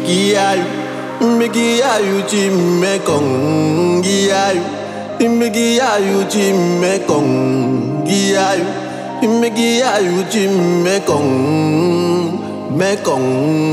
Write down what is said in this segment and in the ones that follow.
Giayu, me giayu ti me kong giayu, me giayu ti me kong giayu, me giayu ti me kong.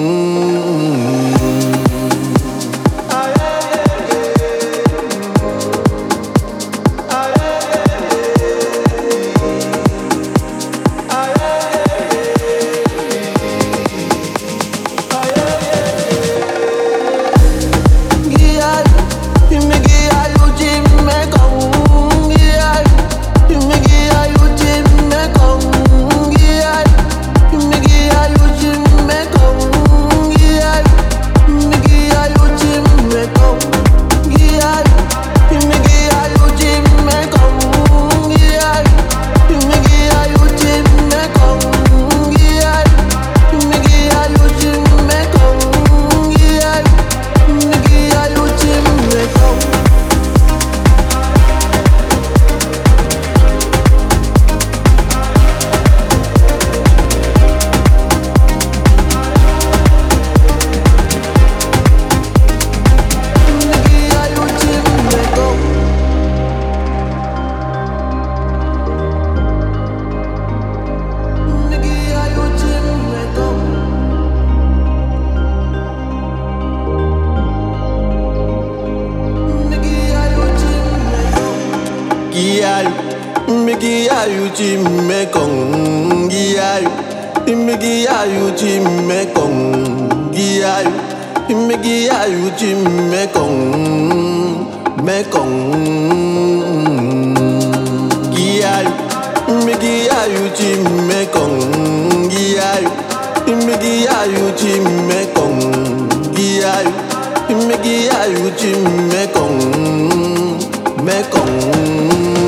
Giayu, me giayu ti me kong giayu, me giayu ti me kong giayu, me giayu ti me kong giayu, me giayu ti me kong giayu, me giayu ti me kong giayu, me giayu ti me kong.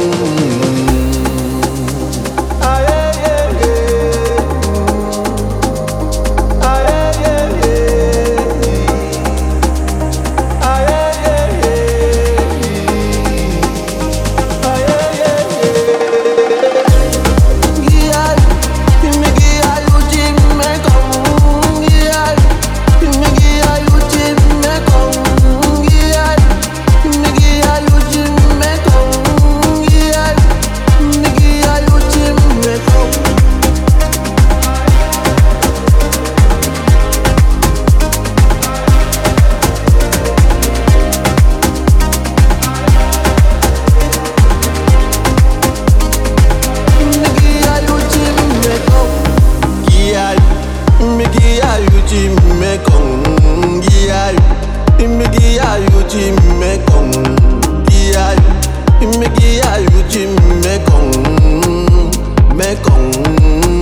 Me kong giayu, me giayu ti me kong giayu, me giayu ti me kong.